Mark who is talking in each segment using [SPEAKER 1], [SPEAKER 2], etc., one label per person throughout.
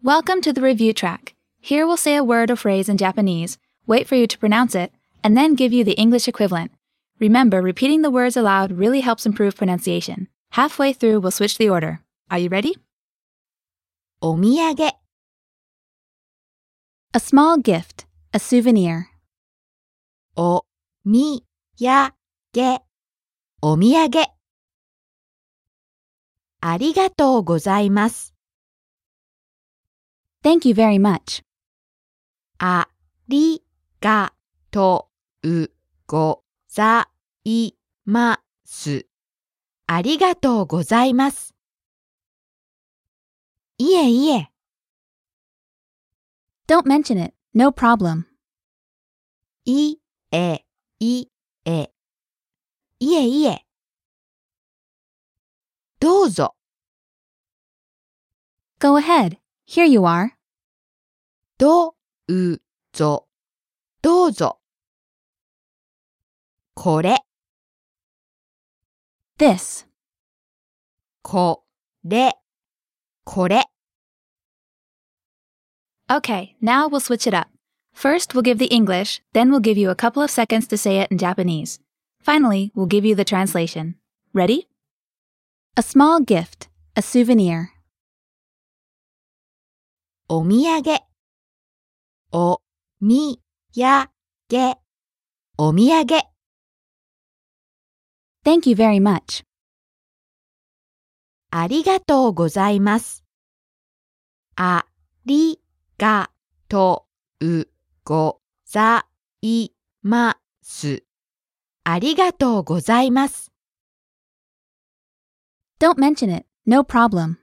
[SPEAKER 1] Welcome to the review track. Here we'll say a word or phrase in Japanese, wait for you to pronounce it, and then give you the English equivalent. Remember, repeating the words aloud really helps improve pronunciation. Halfway through, we'll switch the order. Are you ready?
[SPEAKER 2] お土産
[SPEAKER 1] A small gift, a souvenir.
[SPEAKER 2] おみやげお土産ありがとうございます。
[SPEAKER 1] Thank you very much.
[SPEAKER 2] ありがとうございます。ありがとうございます。いえいえ。
[SPEAKER 1] Don't mention it. No problem.
[SPEAKER 2] いえいえ。いえいえ。どうぞ。
[SPEAKER 1] Go ahead. Here you are.
[SPEAKER 2] どうぞ。どうぞ。これ。
[SPEAKER 1] This.
[SPEAKER 2] これ。これ。
[SPEAKER 1] Okay, now we'll switch it up. First, we'll give the English, then we'll give you a couple of seconds to say it in Japanese. Finally, we'll give you the translation. Ready? A small gift, a souvenir.
[SPEAKER 2] お土産。おみやげ。お土産。
[SPEAKER 1] Thank you very much.
[SPEAKER 2] ありがとうございます。ありがとうございます。ありがとうございます。
[SPEAKER 1] Don't mention it. No problem.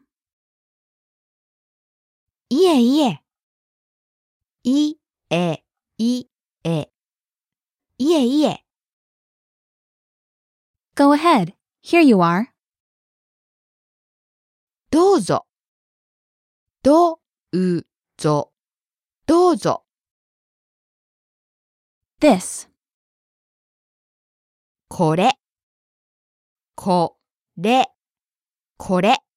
[SPEAKER 2] いえいえ。いえいえ。いえいえ。
[SPEAKER 1] Go ahead. Here you are.
[SPEAKER 2] どうぞ。どうぞ。どうぞ。
[SPEAKER 1] This.
[SPEAKER 2] これ。これ。これ。